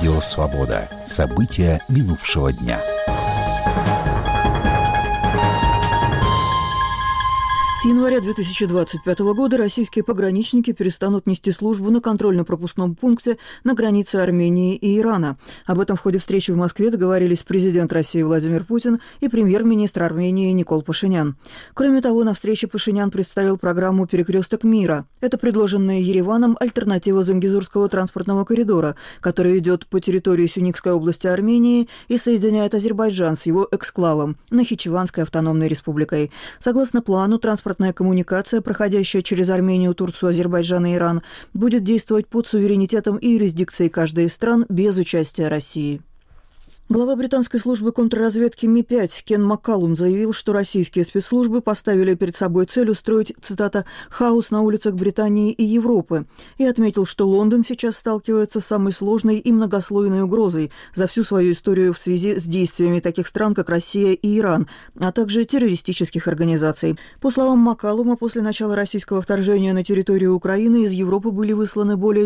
Радио «Свобода». События минувшего дня. С января 2025 года российские пограничники перестанут нести службу на контрольно-пропускном пункте на границе Армении и Ирана. Об этом в ходе встречи в Москве договорились президент России Владимир Путин и премьер-министр Армении Никол Пашинян. Кроме того, на встрече Пашинян представил программу «Перекресток мира». Это предложенная Ереваном альтернатива Зангезурского транспортного коридора, который идет по территории Сюникской области Армении и соединяет Азербайджан с его эксклавом – Нахичеванской автономной республикой. Согласно плану, транспортная коммуникация, проходящая через Армению, Турцию, Азербайджан и Иран, будет действовать под суверенитетом и юрисдикцией каждой из стран без участия России. Глава британской службы контрразведки Ми-5 Кен Маккалум заявил, что российские спецслужбы поставили перед собой цель устроить, цитата, «хаос на улицах Британии и Европы», и отметил, что Лондон сейчас сталкивается с самой сложной и многослойной угрозой за всю свою историю в связи с действиями таких стран, как Россия и Иран, а также террористических организаций. По словам Маккалума, после начала российского вторжения на территорию Украины из Европы были высланы более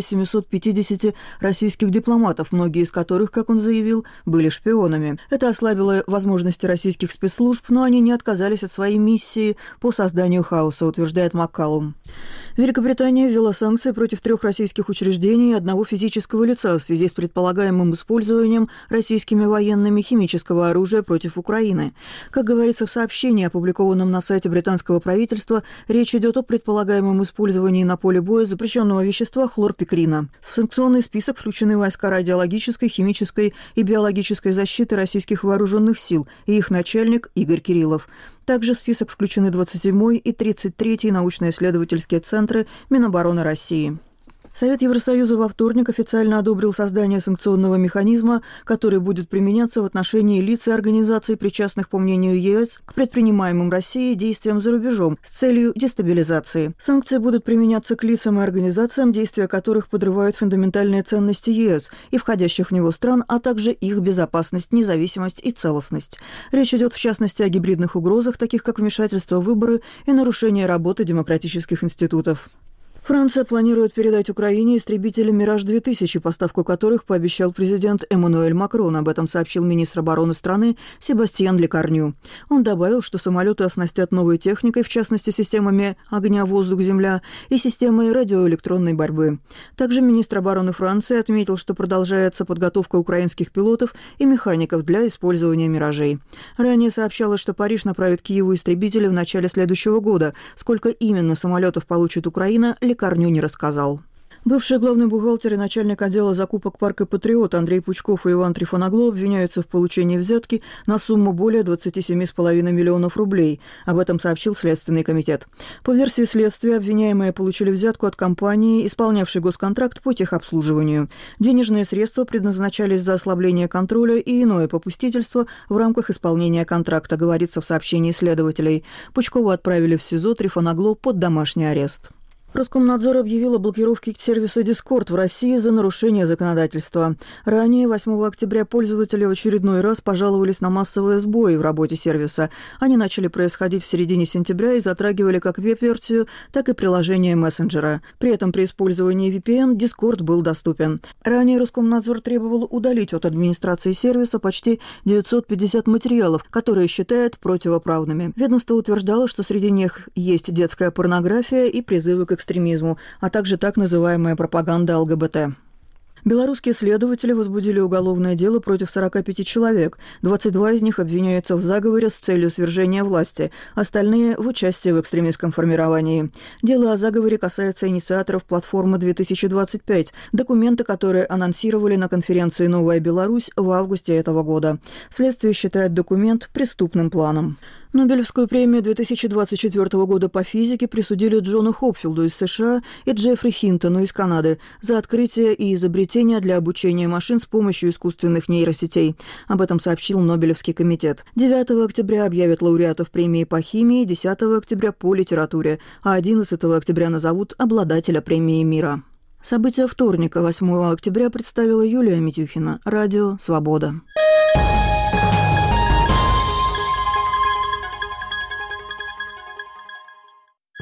750 российских дипломатов, многие из которых, как он заявил, были шпионами. Это ослабило возможности российских спецслужб, но они не отказались от своей миссии по созданию хаоса, утверждает Маккалум. Великобритания ввела санкции против 3 российских учреждений и 1 физического лица в связи с предполагаемым использованием российскими военными химического оружия против Украины. Как говорится в сообщении, опубликованном на сайте британского правительства, речь идет о предполагаемом использовании на поле боя запрещенного вещества хлорпикрина. В санкционный список включены войска радиологической, химической и биологической защиты российских вооруженных сил и их начальник Игорь Кириллов. Также в список включены 27-й и 33-й научно-исследовательские центры Минобороны России. Совет Евросоюза во вторник официально одобрил создание санкционного механизма, который будет применяться в отношении лиц и организаций, причастных, по мнению ЕС, к предпринимаемым Россией действиям за рубежом с целью дестабилизации. Санкции будут применяться к лицам и организациям, действия которых подрывают фундаментальные ценности ЕС и входящих в него стран, а также их безопасность, независимость и целостность. Речь идет, в частности, о гибридных угрозах, таких как вмешательство в выборы и нарушение работы демократических институтов. Франция планирует передать Украине истребители «Мираж-2000», поставку которых пообещал президент Эммануэль Макрон. Об этом сообщил министр обороны страны Себастьян Лекарню. Он добавил, что самолеты оснастят новой техникой, в частности, системами огня, воздух, земля и системой радиоэлектронной борьбы. Также министр обороны Франции отметил, что продолжается подготовка украинских пилотов и механиков для использования «Миражей». Ранее сообщалось, что Париж направит Киеву истребители в начале следующего года. Сколько именно самолетов получит Украина, Лекарню не рассказал. Бывший главный бухгалтер и начальник отдела закупок парка «Патриот» Андрей Пучков и Иван Трифоногло обвиняются в получении взятки на сумму более 27,5 миллионов рублей. Об этом сообщил Следственный комитет. По версии следствия, обвиняемые получили взятку от компании, исполнявшей госконтракт по техобслуживанию. Денежные средства предназначались за ослабление контроля и иное попустительство в рамках исполнения контракта, говорится в сообщении следователей. Пучкова отправили в СИЗО, Трифоногло под домашний арест. Роскомнадзор объявил о блокировке сервиса Discord в России за нарушение законодательства. Ранее, 8 октября, пользователи в очередной раз пожаловались на массовые сбои в работе сервиса. Они начали происходить в середине сентября и затрагивали как веб-версию, так и приложение мессенджера. При этом при использовании VPN Discord был доступен. Ранее Роскомнадзор требовал удалить от администрации сервиса почти 950 материалов, которые считает противоправными. Ведомство утверждало, что среди них есть детская порнография и призывы к экстремизму, а также так называемая пропаганда ЛГБТ. Белорусские следователи возбудили уголовное дело против 45 человек. 22 из них обвиняются в заговоре с целью свержения власти, остальные – в участии в экстремистском формировании. Дело о заговоре касается инициаторов платформы 2025, документы, которые анонсировали на конференции «Новая Беларусь» в августе этого года. Следствие считает документ преступным планом. Нобелевскую премию 2024 года по физике присудили Джону Хопфилду из США и Джеффри Хинтону из Канады за открытие и изобретение для обучения машин с помощью искусственных нейросетей. Об этом сообщил Нобелевский комитет. 9 октября объявят лауреатов премии по химии, 10 октября по литературе, а 11 октября назовут обладателя премии мира. События вторника, 8 октября, представила Юлия Митюхина. Радио «Свобода».